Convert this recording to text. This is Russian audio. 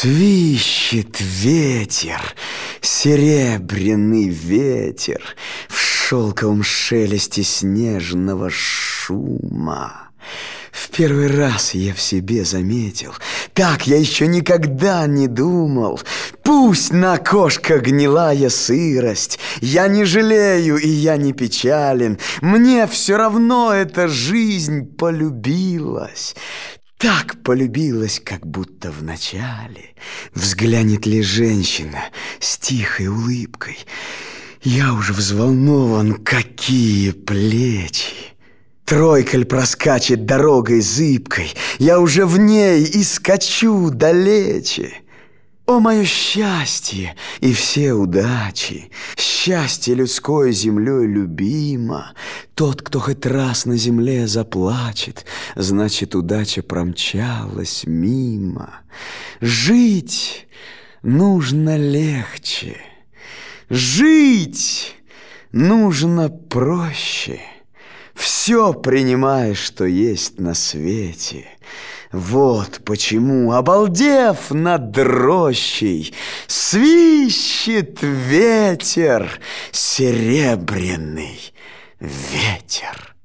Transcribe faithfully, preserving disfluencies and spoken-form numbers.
Свищет ветер, серебряный ветер в шелковом шелесте снежного шума. В первый раз я в себе заметил, так я еще никогда не думал. Пусть на окошках гнилая сырость, я не жалею и я не печален. Мне все равно эта жизнь полюбилась. Так полюбилась, как будто в начале. Взглянет ли женщина с тихой улыбкой? Я уже взволнован, какие плечи! Тройкаль проскачет дорогой зыбкой, я уже в ней и скачу далече. О, мое счастье и все удачи! Счастье людской землей любимо. Тот, кто хоть раз на земле заплачет, значит, удача промчалась мимо. Жить нужно легче, жить нужно проще. Все принимай, что есть на свете. Вот почему, обалдев над рощей, свищет ветер, серебряный ветер.